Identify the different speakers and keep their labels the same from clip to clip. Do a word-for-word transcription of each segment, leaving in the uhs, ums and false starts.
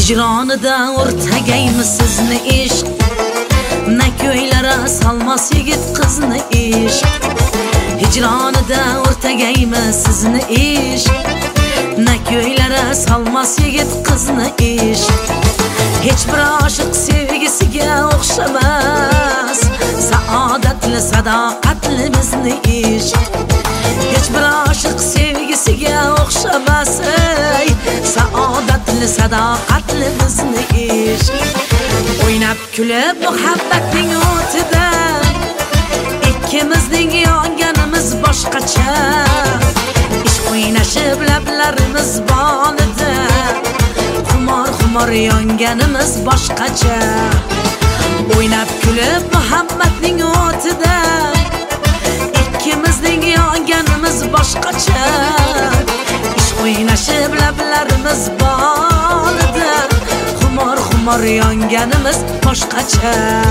Speaker 1: Hicranida o'rtagaymiz sizni ishq, na ko'ylara salmas yigit qizni ishq. Hicranida o'rtagaymiz sizni ishq, na ko'ylara salmas yigit qizni ishq. Hech bir oshiq sevgisiga o'xshamas, saodatli sadoqatli bizni ishq. Hech bir oshiq sevgisiga o'xshamas, ey saodatli sadoqatli bizni ishq. O'ynab kulib muhabbatning o'tida ikkimizning yonganimiz boshqacha. Ishq o'ynashib lablarimiz bolida xumor xumor yonganimiz boshqacha. O'ynab kulib muhabbatning o'tida ikkimizning yonganimiz boshqacha. Ishq o'ynashib lablarimiz bolida xumor xumor yonganimiz boshqacha.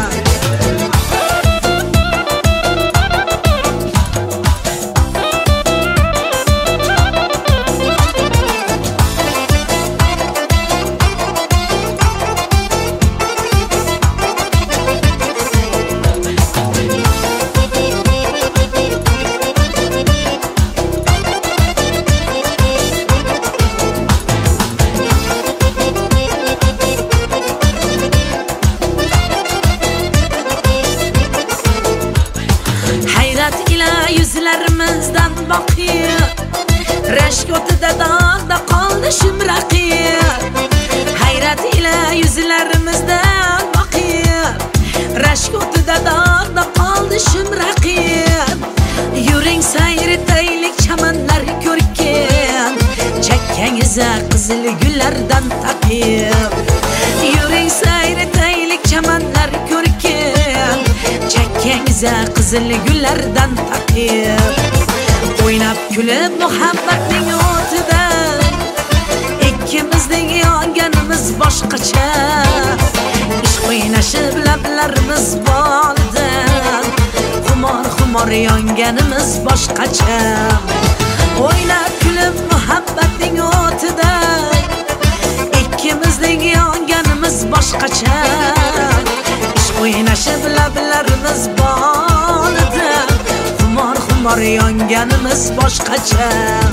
Speaker 1: Yüzlerimizden bakıyor, reşk o'tida dağda qoldi shimraqib. Hayrat ila yüzlerimizden bakıyor, reşk o'tida dağda qoldi shimraqib. Yuring sayritaylik chamanlar ko'rkan, chakkangiza qizil gullardan taqib. Yuring sayritaylik chamanlar ko'rkan, chakkangiza qizil gullardan taqib. O'ynab kulib muhabbatning o'tida ikkimizning yonganimiz boshqacha. Ishq o'ynashib lablarimiz boldan xumor xumor yonganimiz boshqacha. O'ynab kulib muhabbatning o'tida ikkimizning yonganimiz boshqacha. Ishq o'ynashib lablarimiz bolida xumor xumor yonganimiz boshqacha.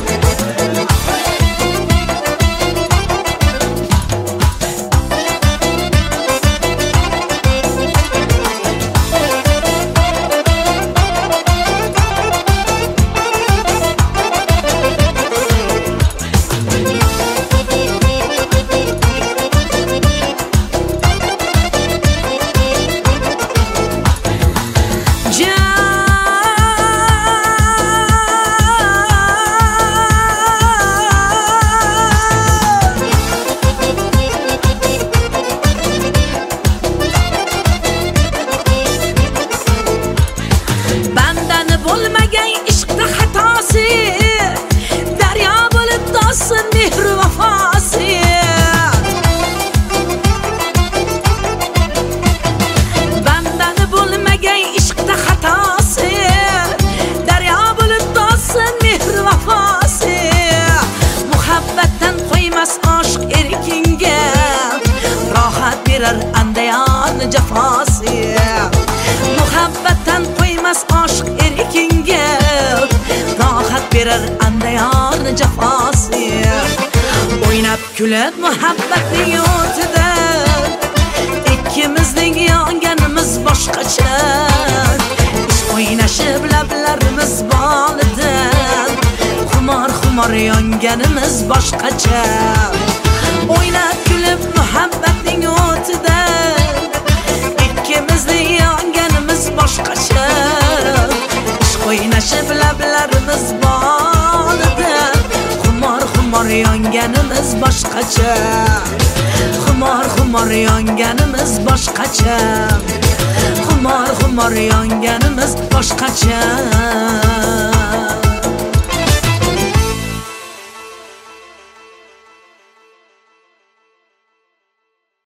Speaker 1: Andayan cefası, muhabbetten koymaz aşk erkinge. Rahat verir andayan cefası. Oynab kulib muhabbetning o'tida ikkimizning yonganimiz boshqacha. Ishq o'ynashib lablarimiz boldan xumor xumor yonganimiz boshqacha. O'ynab kulib muhabbatning o'tida ikkimizning yonganimiz boshqacha. Ishq o'ynashib lablarimiz bolida xumor xumor yonganimiz boshqacha. Xumor xumor yonganimiz boshqacha. Xumor xumor yonganimiz boshqacha.